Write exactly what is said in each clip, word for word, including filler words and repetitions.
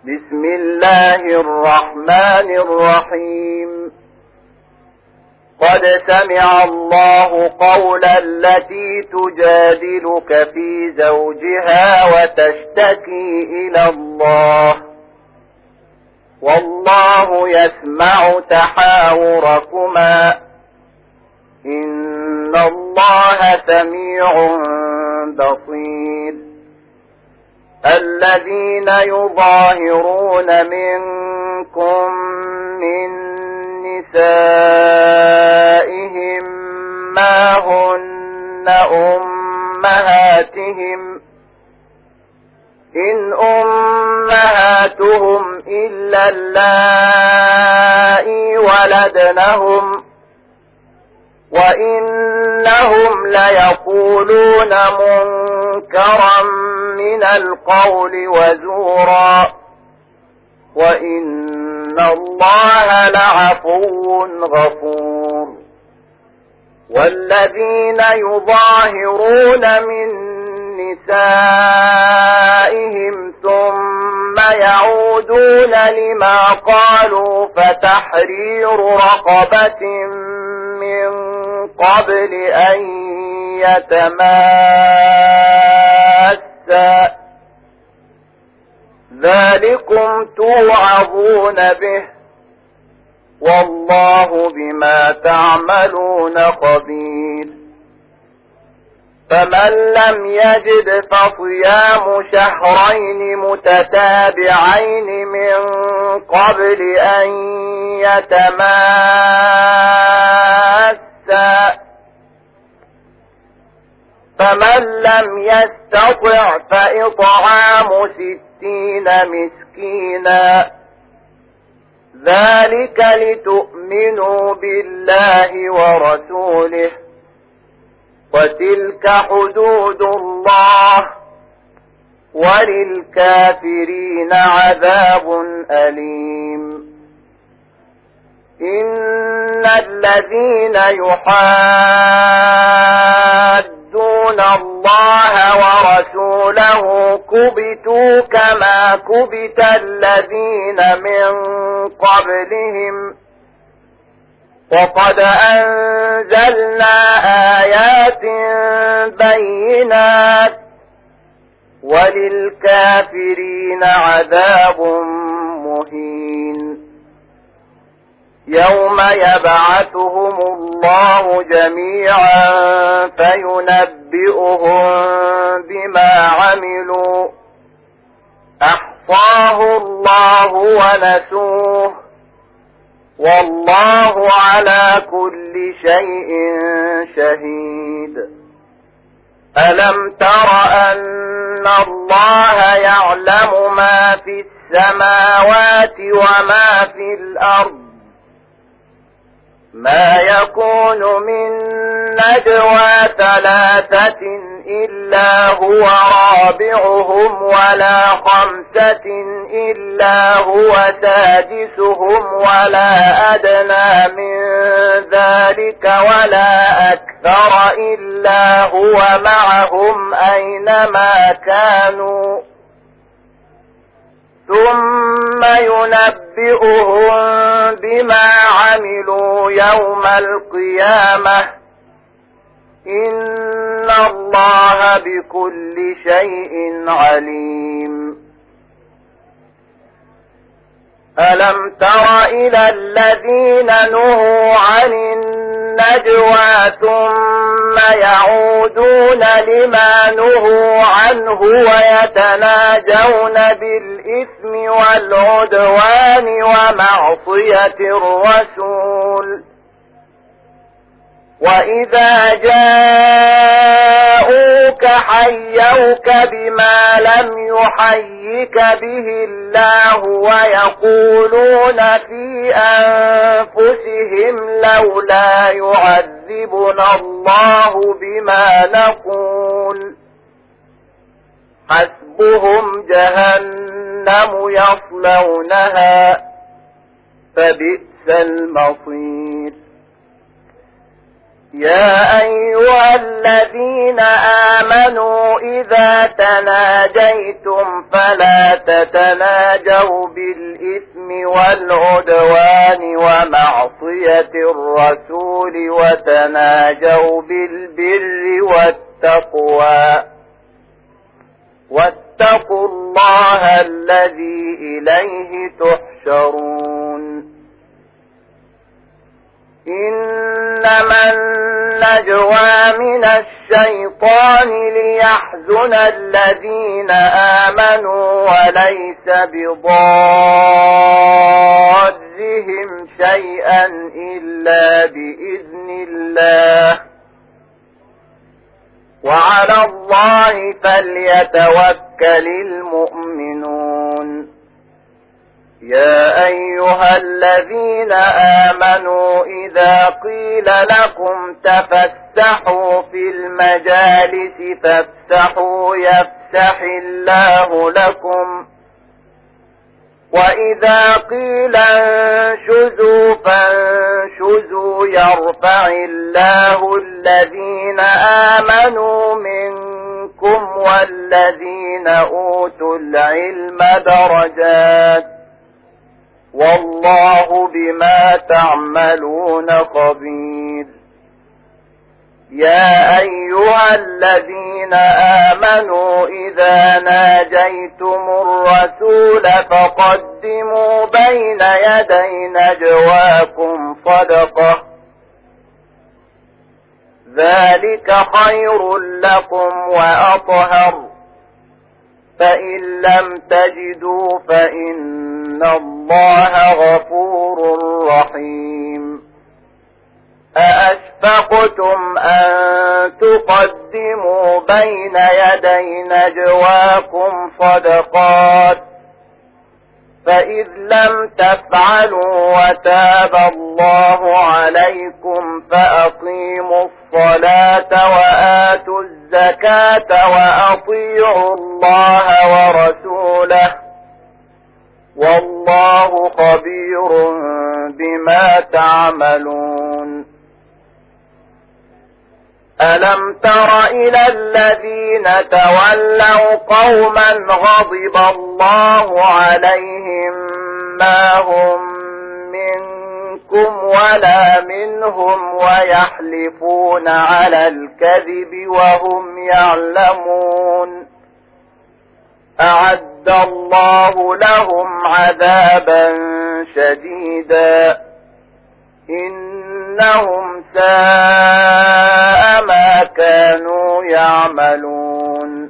بسم الله الرحمن الرحيم قد سمع الله قول التي تجادلك في زوجها وتشتكي إلى الله والله يسمع تحاوركما إن الله سميع بصير الذين يظاهرون منكم من نسائهم ما هن أمهاتهم إن أمهاتهم إلا اللائي ولدنهم وإنهم ليقولون منكرا من القول وزورا وإن الله لعفو غفور والذين يظاهرون من نسائهم ثم يعودون لما قالوا فتحرير رقبة من قبل أن يتماسا ذلكم توعظون به والله بما تعملون خبير فمن لم يجد فصيام شهرين متتابعين من قبل أن يتماسا فمن لم يستطع فإطعام ستين مسكينا ذلك لتؤمنوا بالله ورسوله وتلك حدود الله وللكافرين عذاب أليم إن الذين يحادون الله ورسوله كبتوا كما كبت الذين من قبلهم وقد أنزلنا آيات بينات وللكافرين عذاب مهين يوم يبعثهم الله جميعا فينبئهم بما عملوا أحصاه الله ونسوه والله على كل شيء شهيد ألم تر أن الله يعلم ما في السماوات وما في الأرض ما يكون من نجوى ثلاثة إلا هو رابعهم ولا خمسة إلا هو سادسهم ولا أدنى من ذلك ولا أكثر إلا هو معهم أينما كانوا ثم ينبئهم بما عملوا يوم القيامة إن الله بكل شيء عليم ألم تر إلى الذين نهوا عن النجوى ثم يعودون لما نهوا عنه ويتناجون بالإثم والعدوان ومعصية الرسول وإذا جاءوك حيوك بما لم يحيك به الله ويقولون في أنفسهم لولا يعذبنا الله بما نقول حسبهم جهنم يصلونها فبئس المصير يا أيها الذين آمنوا إذا تناجيتم فلا تتناجوا بالإثم والعدوان ومعصية الرسول وتناجوا بالبر والتقوى واتقوا الله الذي إليه تحشرون. إنما النجوى من الشيطان ليحزن الذين آمنوا وليس بضارهم شيئا إلا بإذن الله وعلى الله فليتوكل المؤمنون. يا أيها الذين آمنوا إذا قيل لكم تفسحوا في المجالس فافسحوا يفسح الله لكم وإذا قيل انشزوا فانشزوا يرفع الله الذين آمنوا منكم والذين أوتوا العلم درجات والله بما تعملون خبير. يا أيها الذين آمنوا إذا ناجيتم الرسول فقدموا بين يدي نجواكم صدقة ذلك خير لكم وأطهر فإن لم تجدوا فإن الله غفور رحيم. أأشفقتم أن تقدموا بين يدي نجواكم صدقات فإذ لم تفعلوا وتاب الله عليكم فأقيموا الصلاة وآتوا الزكاة وأطيعوا الله ورسوله والله خبير بما تعملون. ألم تر إلى الذين تولوا قوما غضب الله عليهم ما هم منكم ولا منهم ويحلفون على الكذب وهم يعلمون أعد الله لهم عذابا شديدا إنهم ساء ما كانوا يعملون.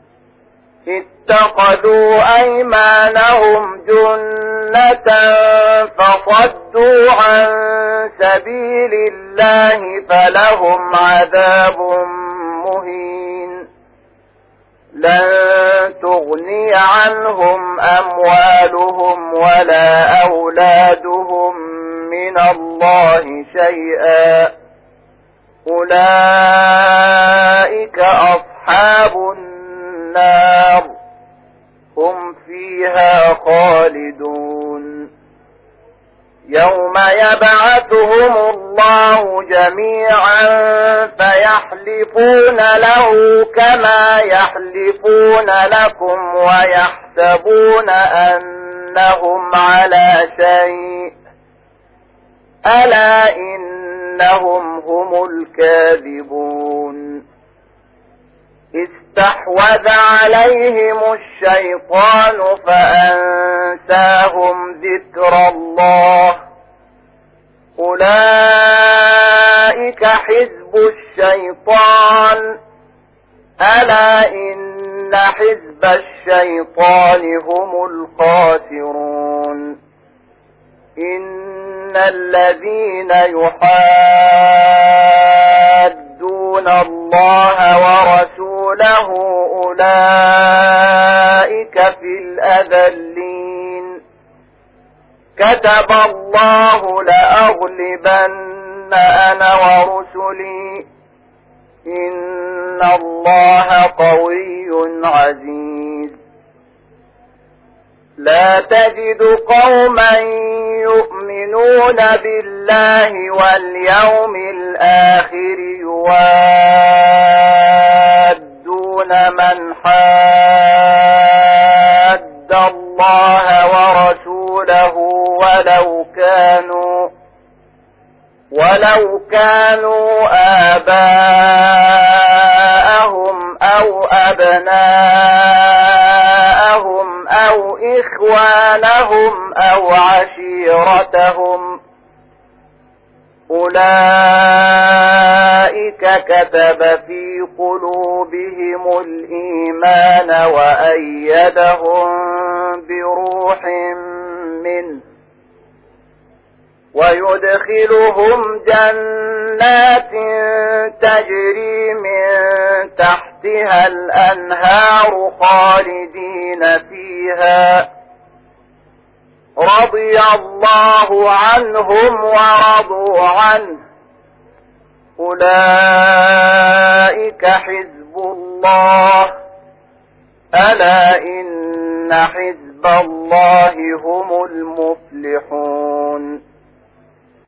اتخذوا أيمانهم جنة فصدوا عن سبيل الله فلهم عذاب مهين. لن تغني عنهم أموالهم ولا أولادهم من الله شيئا أولئك أصحاب النار هم فيها خالدون. يوم يبعثهم الله جميعا فيحلفون له كما يحلفون لكم ويحسبون أنهم على شيء ألا إنهم هم الكاذبون. استحوذ عليهم الشيطان فأنساهم ذكر الله أولئك حزب الشيطان ألا إن حزب الشيطان هم الخاسرون. إن الذين يحادون الله ورسوله أولئك في الأذلين. كتب الله لأغلبن أنا ورسلي إن الله قوي عزيز. لا تجد قوما يؤمنون بالله بالله واليوم الآخر يوادون من حاد الله ورسوله ولو كانوا ولو كانوا آباءهم أو أبناءهم أو إخوانهم أو عشيرتهم أولئك كتب في قلوبهم الإيمان وأيدهم بروح منه ويدخلهم جنات تجري من تحتها الأنهار خالدين فيها رضي الله عنهم ورضوا عنه أولئك حزب الله ألا إن حزب الله هم المفلحون